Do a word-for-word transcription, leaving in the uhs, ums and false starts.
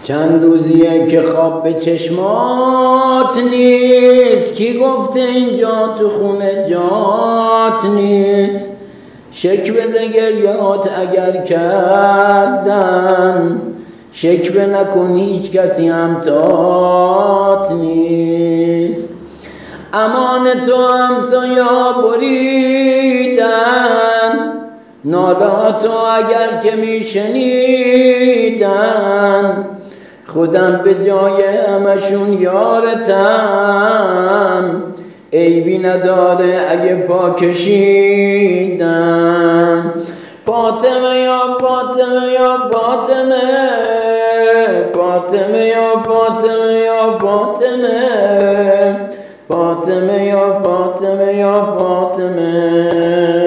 چند روزیه که خواب به چشمات نیست، کی گفته اینجا تو خونه جات نیست؟ شکوه ز گریات اگر کردن، شکوه نکن هیچ کسی همتات نیست. امان تو همسایا بریدن، نالاتو اگر که میشنیدن، خودم به جای همشون یارتم، عیبی نداره اگه پا کشیدن. فاطمه یا فاطمه یا فاطمه، فاطمه یا فاطمه یا فاطمه، فاطمه یا فاطمه یا فاطمه.